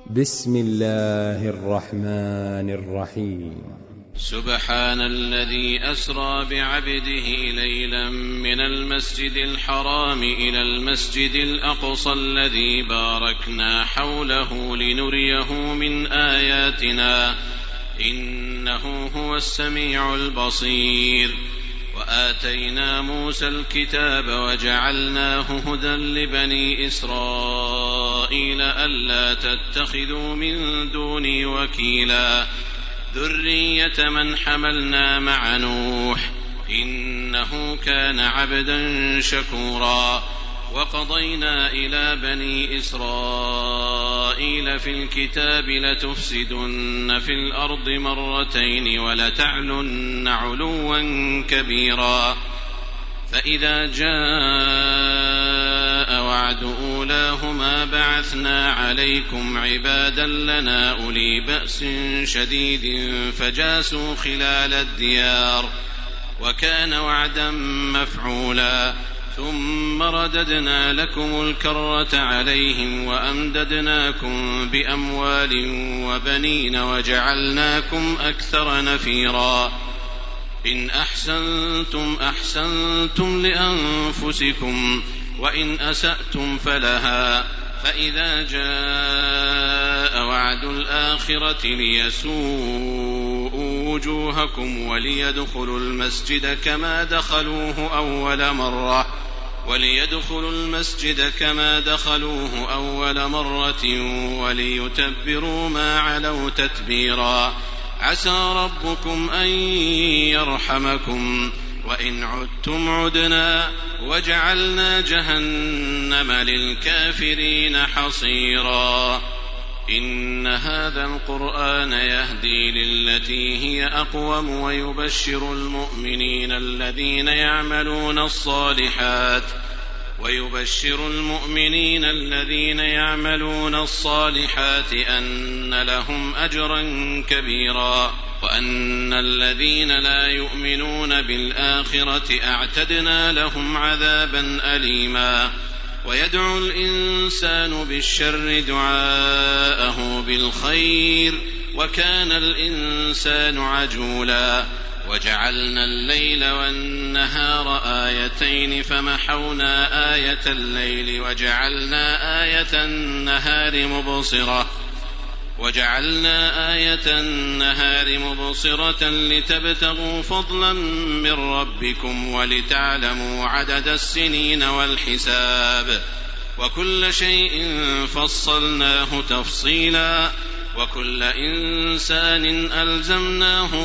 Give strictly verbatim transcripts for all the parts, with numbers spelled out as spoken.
بسم الله الرحمن الرحيم. سبحان الذي أسرى بعبده ليلا من المسجد الحرام إلى المسجد الأقصى الذي باركنا حوله لنريه من آياتنا إنه هو السميع البصير. وآتينا موسى الكتاب وجعلناه هدى لبني إسرائيل ألا تتخذوا من دوني وكيلا ذرية من حملنا مع نوح إنه كان عبدا شكورا. وقضينا إلى بني إسرائيل في الكتاب لتفسدن في الأرض مرتين ولتعلن علوا كبيرا. فإذا جاء وعد أولاهما بعثنا عليكم عبادا لنا أولي بأس شديد فجاسوا خلال الديار وكان وعدا مفعولا. ثم رددنا لكم الكرة عليهم وأمددناكم بأموال وبنين وجعلناكم أكثر نفيرا. إن أحسنتم أحسنتم لأنفسكم وإن أسأتم فلها. فإذا جاء وعد الآخرة ليسوءوا وجوهكم وليدخلوا المسجد كما دخلوه أول مرة وليدخلوا المسجد كما دخلوه أول مرة وليتبروا ما علوا تتبيرا. عسى ربكم أن يرحمكم وإن عدتم عدنا وجعلنا جهنم للكافرين حصيرا. إن هذا القرآن يهدي للتي هي أقوم ويبشر المؤمنين الذين يعملون الصالحات ويبشر المؤمنين الذين يعملون الصالحات أن لهم أجرا كبيرا وأن الذين لا يؤمنون بالآخرة أعتدنا لهم عذابا أليما. ويدعو الإنسان بالشر دعاءه بالخير وكان الإنسان عجولا. وجعلنا الليل والنهار آيتين فمحونا آية الليل وجعلنا آية النهار مبصرة وجعلنا آية النهار مبصرة لتبتغوا فضلا من ربكم ولتعلموا عدد السنين والحساب وكل شيء فصلناه تفصيلا. وكل إنسان ألزمناه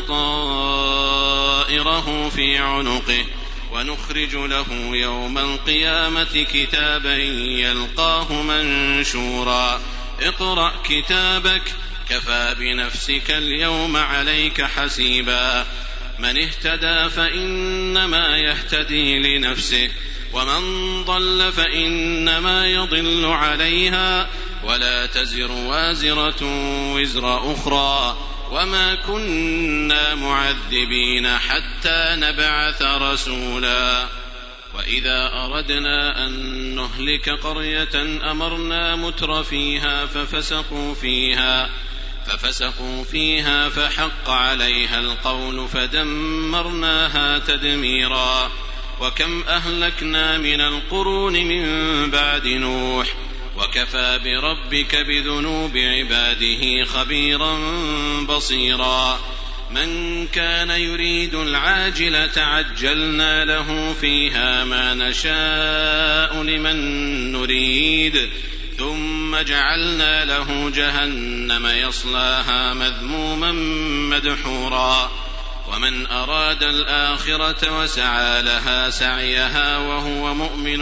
طائره في عنقه ونخرج له يوم القيامة كتابا يلقاه منشورا. اقرأ كتابك كفى بنفسك اليوم عليك حسيبا. من اهتدى فإنما يهتدي لنفسه ومن ضل فإنما يضل عليها ولا تزر وازرة وزر أخرى وما كنا معذبين حتى نبعث رسولا. وإذا أردنا أن نهلك قرية أمرنا متر فيها ففسقوا فيها ففسقوا فيها فحق عليها القول فدمرناها تدميرا. وكم أهلكنا من القرون من بعد نوح وكفى بربك بذنوب عباده خبيرا بصيرا. من كان يريد العاجلة عجلنا له فيها ما نشاء لمن نريد ثم جعلنا له جهنم يصلاها مذموما مدحورا. ومن أراد الآخرة وسعى لها سعيها وهو مؤمن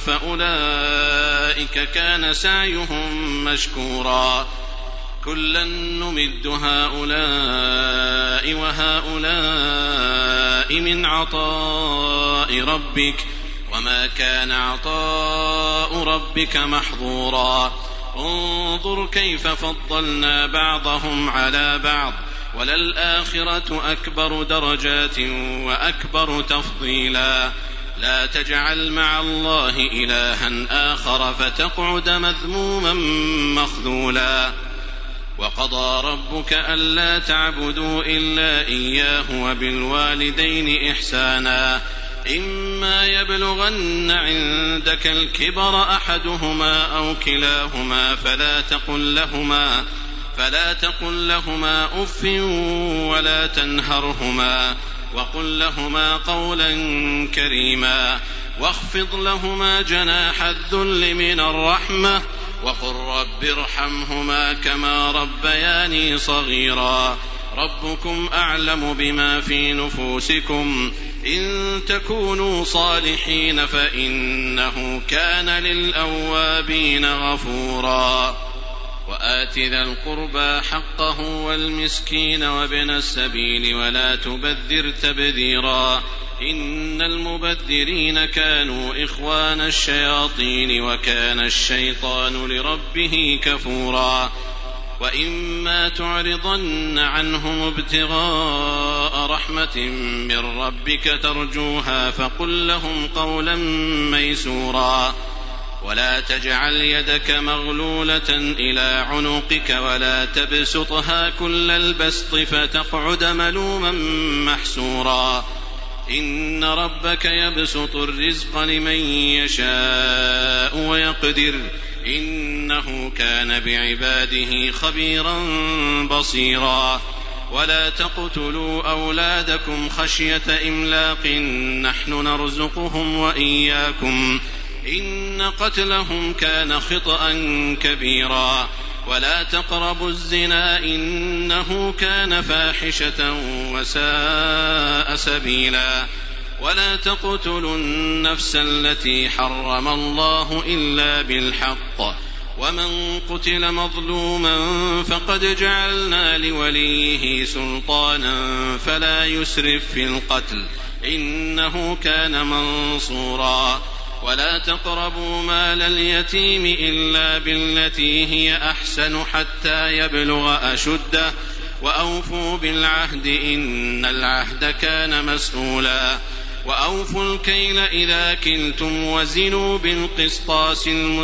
فأولئك كان سعيهم مشكورا. كلا نمد هؤلاء وهؤلاء من عطاء ربك وما كان عطاء ربك محظورا. انظر كيف فضلنا بعضهم على بعض وللآخرة أكبر درجات وأكبر تفضيلا. لا تجعل مع الله إلها آخر فتقعد مذموما مخذولا. وقضى ربك ألا تعبدوا إلا إياه وبالوالدين إحسانا إما يبلغن عندك الكبر أحدهما أو كلاهما فلا تقل لهما فلا تقل لهما أف ولا تنهرهما وقل لهما قولا كريما واخفض لهما جناح الذل من الرحمة وقل رب ارحمهما كما ربياني صغيرا ربكم أعلم بما في نفوسكم إن تكونوا صالحين فإنه كان للأوابين غفورا وآت ذا القربى حقه والمسكين وابن السبيل ولا تبذر تبذيرا إن المبذرين كانوا إخوان الشياطين وكان الشيطان لربه كفورا وإما تعرضن عنهم ابتغاء رحمة من ربك ترجوها فقل لهم قولا ميسورا ولا تجعل يدك مغلولة إلى عنقك ولا تبسطها كل البسط فتقعد ملوما محسورا إن ربك يبسط الرزق لمن يشاء ويقدر إنه كان بعباده خبيرا بصيرا ولا تقتلوا أولادكم خشية إملاق نحن نرزقهم وإياكم إن قتلهم كان خطأ كبيرا ولا تقربوا الزنا إنه كان فاحشة وساء سبيلا ولا تقتلوا النفس التي حرم الله إلا بالحق ومن قتل مظلوما فقد جعلنا لوليه سلطانا فلا يسرف في القتل إنه كان منصورا ولا تقربوا مال اليتيم إلا بالتي هي أحسن حتى يبلغ أشده وأوفوا بالعهد إن العهد كان مسؤولا وأوفوا الكيل إذا كلتم وزنوا بالقسطاس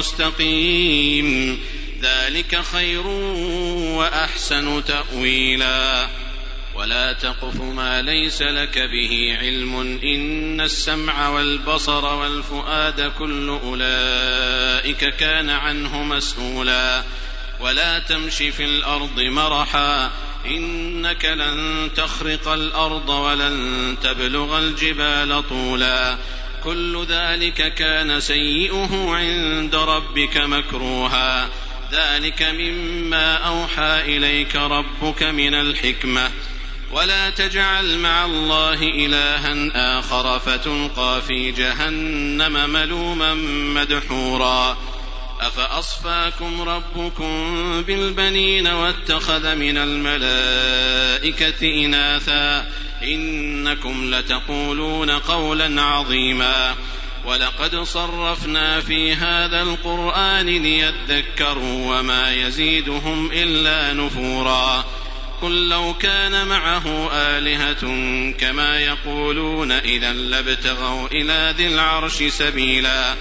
المستقيم ذلك خير وأحسن تأويلا ولا تقف ما ليس لك به علم إن السمع والبصر والفؤاد كل أولئك كان عنه مسؤولا ولا تمش في الأرض مرحا إنك لن تخرق الأرض ولن تبلغ الجبال طولا كل ذلك كان سيئه عند ربك مكروها ذلك مما أوحى إليك ربك من الحكمة ولا تجعل مع الله إلها آخر فتلقى في جهنم ملوما مدحورا أفأصفاكم ربكم بالبنين واتخذ من الملائكة إناثا إنكم لتقولون قولا عظيما ولقد صرفنا في هذا القرآن ليذكروا وما يزيدهم إلا نفورا قل لو كان معه آلهة كما يقولون إذا لابتغوا إلى ذي العرش سبيلا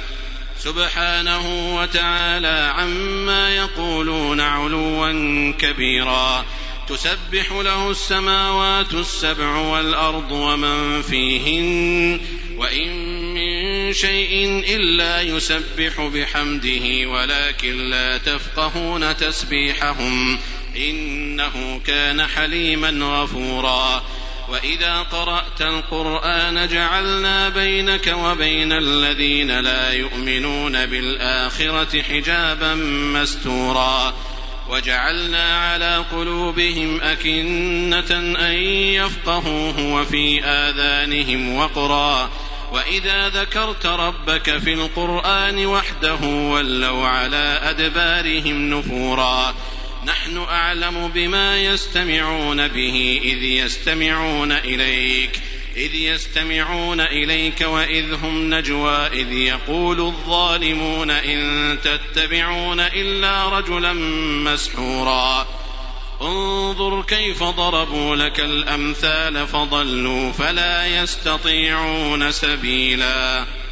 سبحانه وتعالى عما يقولون علوا كبيرا تسبح له السماوات السبع والأرض ومن فيهن وإن من شيء إلا يسبح بحمده ولكن لا تفقهون تسبيحهم إنه كان حليما غفورا وإذا قرأت القرآن جعلنا بينك وبين الذين لا يؤمنون بالآخرة حجابا مستورا وجعلنا على قلوبهم أكنة أن يفقهوه وفي آذانهم وقرا وإذا ذكرت ربك في القرآن وحده ولوا على أدبارهم نفورا نحن أعلم بما يستمعون به إذ يستمعون إليك إذ يستمعون إليك وإذ هم نجوى إذ يقول الظالمون إن تتبعون إلا رجلا مسحورا انظر كيف ضربوا لك الأمثال فضلوا فلا يستطيعون سبيلا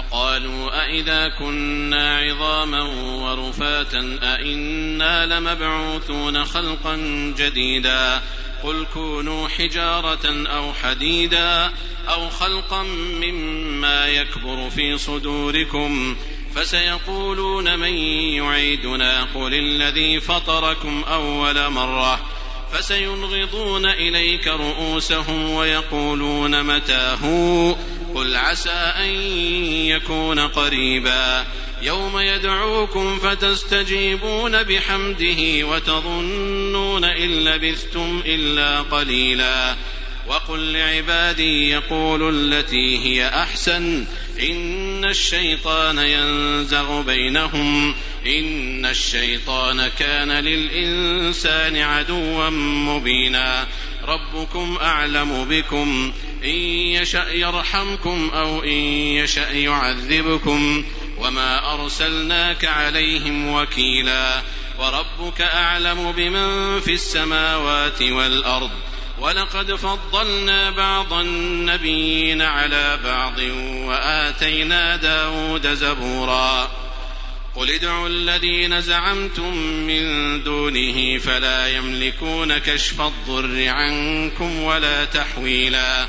قالوا أئذا كنا عظاما ورفاتا أئنا لمبعوثون خلقا جديدا قل كونوا حجارة أو حديدا أو خلقا مما يكبر في صدوركم فسيقولون من يعيدنا قل الذي فطركم أول مرة فسينغضون إليك رؤوسهم ويقولون متى هو قل عسى أن يكون قريبا يوم يدعوكم فتستجيبون بحمده وتظنون إن لبثتم إلا قليلا وقل لعبادي يقولوا التي هي أحسن إن الشيطان ينزغ بينهم إن الشيطان كان للإنسان عدوا مبينا ربكم أعلم بكم إن يشأ يرحمكم أو إن يشأ يعذبكم وما أرسلناك عليهم وكيلا وربك أعلم بمن في السماوات والأرض ولقد فضلنا بعض النبيين على بعض وآتينا داود زبورا قل ادعوا الذين زعمتم من دونه فلا يملكون كشف الضر عنكم ولا تحويلا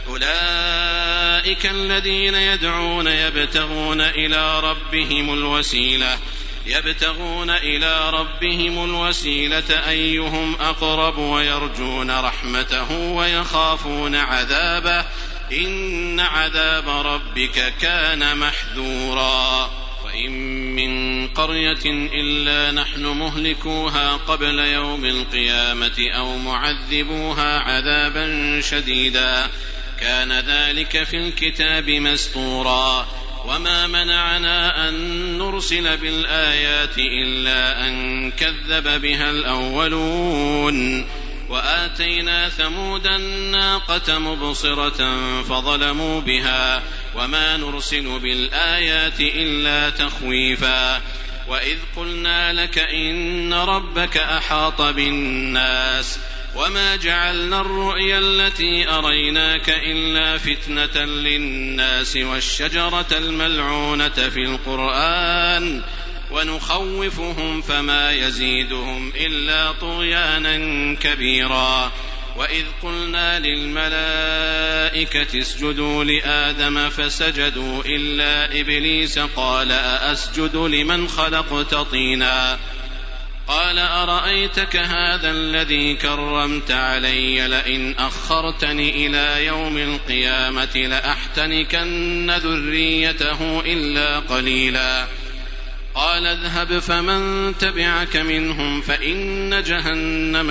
أولئك الذين يدعون يبتغون إلى ربهم الوسيلة يبتغون إلى ربهم الوسيلة أيهم أقرب ويرجون رحمته ويخافون عذابه إن عذاب ربك كان محذورا وإن من قرية إلا نحن مهلكوها قبل يوم القيامة أو معذبوها عذابا شديدا كان ذلك في الكتاب مسطورا وما منعنا أن نرسل بالآيات إلا أن كذب بها الأولون وآتينا ثمود الناقة مبصرة فظلموا بها وما نرسل بالآيات إلا تخويفا وإذ قلنا لك إن ربك أحاط بالناس وما جعلنا الرؤيا التي أريناك إلا فتنة للناس والشجرة الملعونة في القرآن ونخوفهم فما يزيدهم إلا طغيانا كبيرا وإذ قلنا للملائكة اسجدوا لآدم فسجدوا إلا إبليس قال أأسجد لمن خلقت طينا قال أرأيتك هذا الذي كرمت علي لئن أخرتني إلى يوم القيامة لأحتنكن ذريته إلا قليلا قال اذهب فمن تبعك منهم فإن جهنم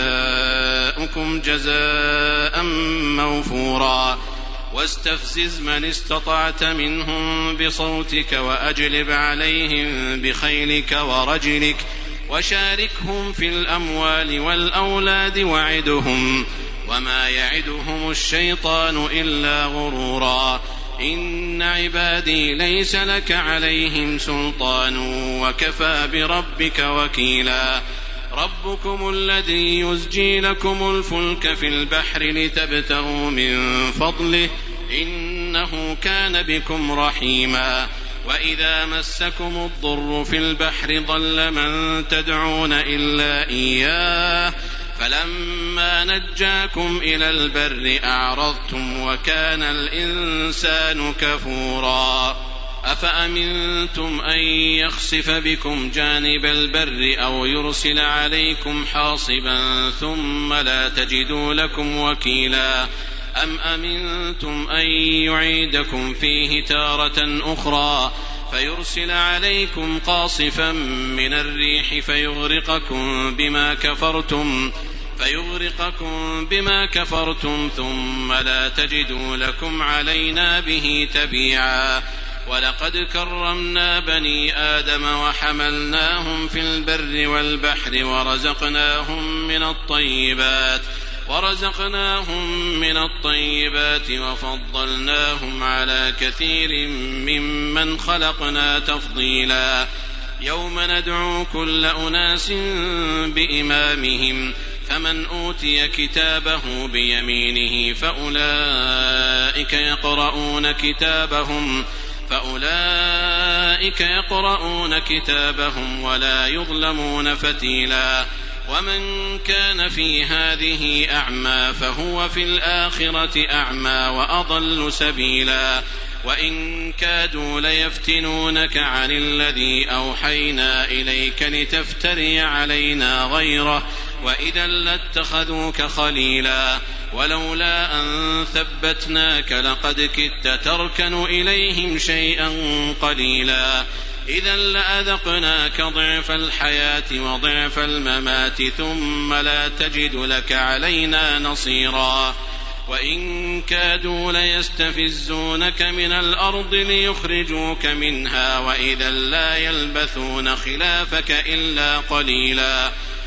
جزاؤكم جزاء موفورا واستفزز من استطعت منهم بصوتك وأجلب عليهم بخيلك ورجلك وشاركهم في الأموال والأولاد وعدهم وما يعدهم الشيطان إلا غرورا إن عبادي ليس لك عليهم سلطان وكفى بربك وكيلا ربكم الذي يزجي لكم الفلك في البحر لتبتغوا من فضله إنه كان بكم رحيما وإذا مسكم الضر في البحر ضل من تدعون إلا إياه فلما نجاكم إلى البر أعرضتم وكان الإنسان كفورا أفأمنتم أن يخسف بكم جانب البر أو يرسل عليكم حاصبا ثم لا تجدوا لكم وكيلا أم أمنتم أن يعيدكم فيه تارة أخرى فيرسل عليكم قاصفا من الريح فيغرقكم بما كفرتم فيغرقكم بما كفرتم ثم لا تجدوا لكم علينا به تبيعا ولقد كرمنا بني آدم وحملناهم في البر والبحر ورزقناهم من الطيبات ورزقناهم من الطيبات وفضلناهم على كثير ممن خلقنا تفضيلا يوم ندعو كل أناس بإمامهم فمن أوتي كتابه بيمينه فأولئك يقرؤون كتابهم فأولئك يقرؤون كتابهم ولا يظلمون فتيلا ومن كان في هذه أعمى فهو في الآخرة أعمى وأضل سبيلا وإن كادوا ليفتنونك عن الذي أوحينا إليك لتفتري علينا غيره وإذا لاتخذوك خليلا ولولا أن ثبتناك لقد كدت تركن إليهم شيئا قليلا إذا لأذقناك ضعف الحياة وضعف الممات ثم لا تجد لك علينا نصيرا وإن كادوا ليستفزونك من الأرض ليخرجوك منها وإذا لا يلبثون خلافك إلا قليلا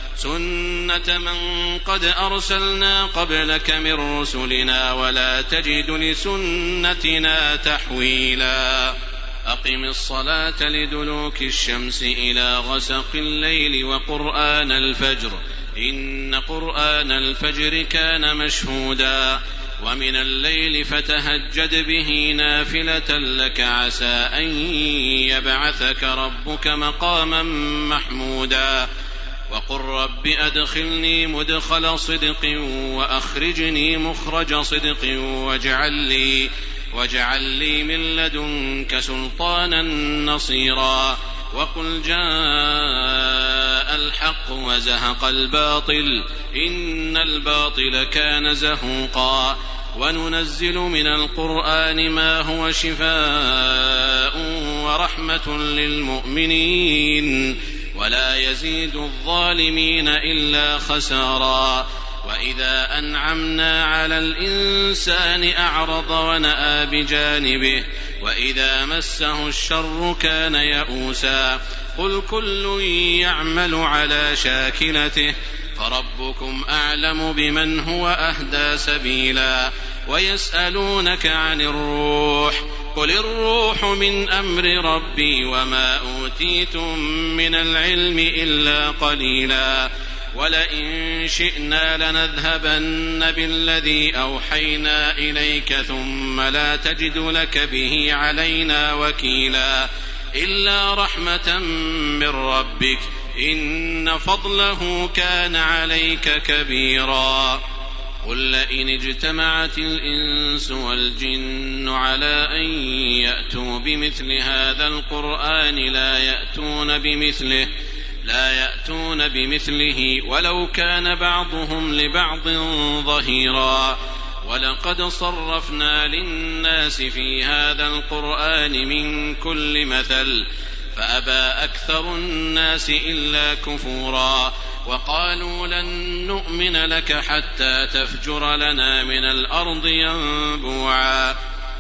سنة من قد أرسلنا قبلك من رسلنا ولا تجد لسنتنا تحويلا أقم الصلاة لدلوك الشمس إلى غسق الليل وقرآن الفجر إن قرآن الفجر كان مشهودا ومن الليل فتهجد به نافلة لك عسى أن يبعثك ربك مقاما محمودا وقل رب أدخلني مدخل صدق وأخرجني مخرج صدق واجعل لي, واجعل لي من لدنك سلطانا نصيرا وقل جاء الحق وزهق الباطل إن الباطل كان زهوقا وننزل من القرآن ما هو شفاء ورحمة للمؤمنين ولا يزيد الظالمين إلا خسارا وإذا أنعمنا على الإنسان أعرض ونأى بجانبه وإذا مسه الشر كان يئوسا قل كل يعمل على شاكلته فربكم أعلم بمن هو أهدى سبيلا ويسألونك عن الروح قل الروح من أمر ربي وما أوتيتم من العلم إلا قليلا ولئن شئنا لنذهبن بالذي أوحينا إليك ثم لا تجد لك به علينا وكيلا إلا رحمة من ربك إن فضله كان عليك كبيرا قل لئن اجتمعت الإنس والجن على أن يأتوا بمثل هذا القرآن لا يأتون بمثله لا يأتون بمثله ولو كان بعضهم لبعض ظهيرا ولقد صرفنا للناس في هذا القرآن من كل مثل فأبى أكثر الناس إلا كفورا وقالوا لن نؤمن لك حتى تفجر لنا من الأرض ينبوعا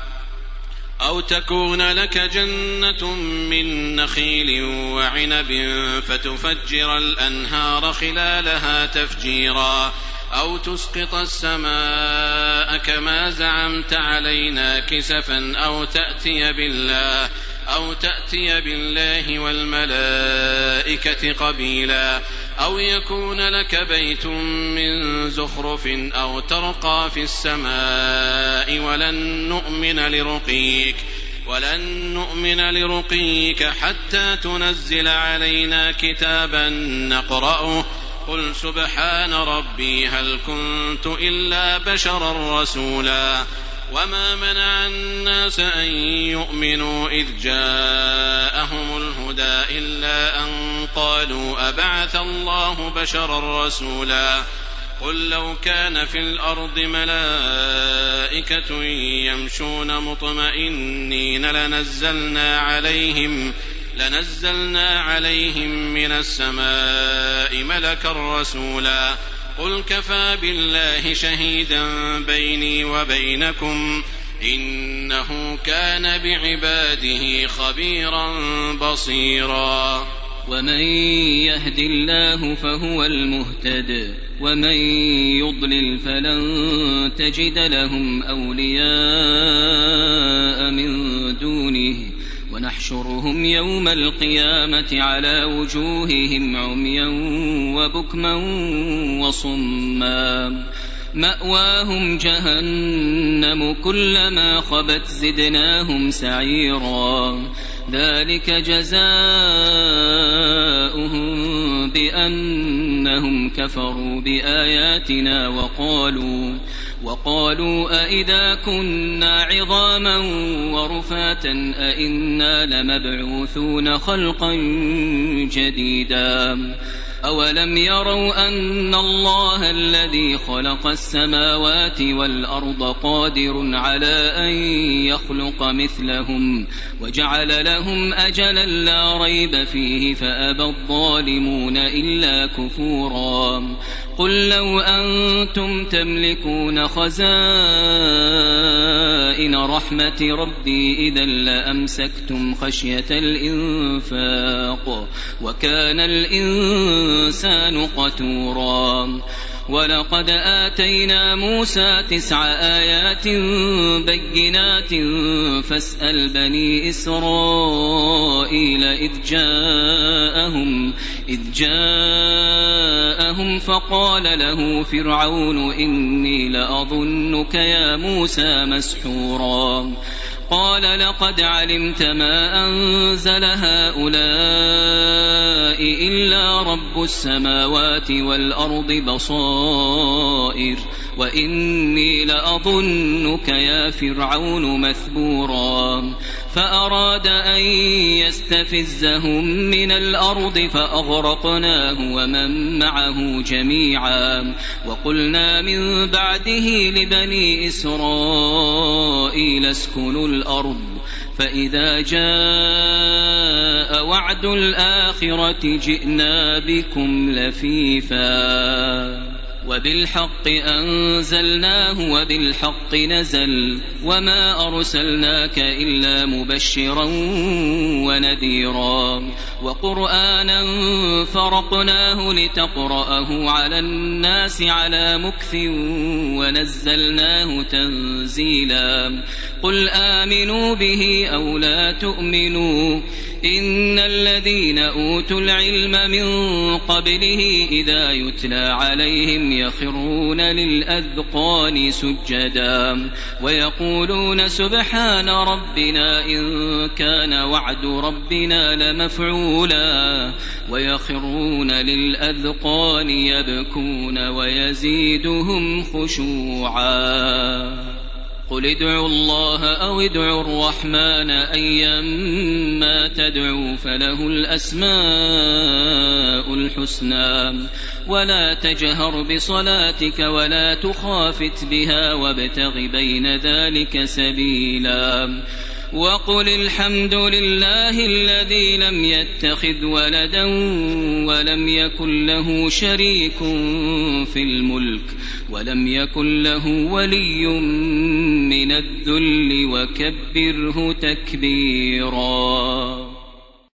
أو تكون لك جنة من نخيل وعنب فتفجر الأنهار خلالها تفجيرا أو تسقط السماء كما زعمت علينا كسفا أو تأتي بالله أو تأتي بالله والملائكة قبيلا أو يكون لك بيت من زخرف أو ترقى في السماء ولن نؤمن لرقيك ولن نؤمن لرقيك حتى تنزل علينا كتابا نقرأه قل سبحان ربي هل كنت إلا بشرا رسولا وما منع الناس أن يؤمنوا إذ جاءهم الهدى إلا أن قالوا أبعث الله بشرا رسولا قل لو كان في الأرض ملائكة يمشون مطمئنين لنزلنا عليهم لنزلنا عليهم من السماء ملكا رسولا قل كفى بالله شهيدا بيني وبينكم إنه كان بعباده خبيرا بصيرا ومن يهد الله فهو المهتد ومن يضلل فلن تجد لهم أولياء من دونه ونحشرهم يوم القيامة على وجوههم عميا وبكما وصما مأواهم جهنم كلما خبت زدناهم سعيرا ذلك جزاؤهم بأنهم كفروا بآياتنا وقالوا وقالوا أئذا كنا عظاما ورفاتا أئنا لمبعوثون خلقا جديدا أولم يروا أن الله الذي خلق السماوات والأرض قادر على أن يخلق مثلهم وجعل لهم أجلا لا ريب فيه فأبى الظالمون إلا كفورا قل لو أنتم تملكون خزائن رحمة ربي إذا لأمسكتم خشية الإنفاق وكان الإنسان قتورا ولقد آتينا موسى تسع آيات بينات فاسأل بني إسرائيل إذ جاءهم إذ جاءهم فقال له فرعون إني لأظنك يا موسى مسحورا قال لقد علمت ما أنزل هؤلاء إلا رب السماوات والأرض بصائر وإني لأظنك يا فرعون مثبورا فأراد أن يستفزهم من الأرض فأغرقناه ومن معه جميعا وقلنا من بعده لبني إسرائيل اسكنوا الأرض فإذا جاء وعد الآخرة جئنا بكم لفيفا وبالحق أنزلناه وبالحق نزل وما أرسلناك إلا مبشرا ونذيرا وقرآنا فرقناه لتقرأه على الناس على مكث ونزلناه تنزيلا قل آمنوا به أو لا تؤمنوا إن الذين أوتوا العلم من قبله إذا يتلى عليهم يخرون للأذقان سجدا ويقولون سبحان ربنا إن كان وعد ربنا لمفعولا ويخرون للأذقان يبكون ويزيدهم خشوعا قل ادعوا الله أو ادعوا الرحمن أيما تدعوا فله الأسماء الحسنى ولا تجهر بصلاتك ولا تخافت بها وابتغ بين ذلك سبيلا وقل الحمد لله الذي لم يتخذ ولدا ولم يكن له شريك في الملك ولم يكن له ولي من الذل وكبره تكبيرا.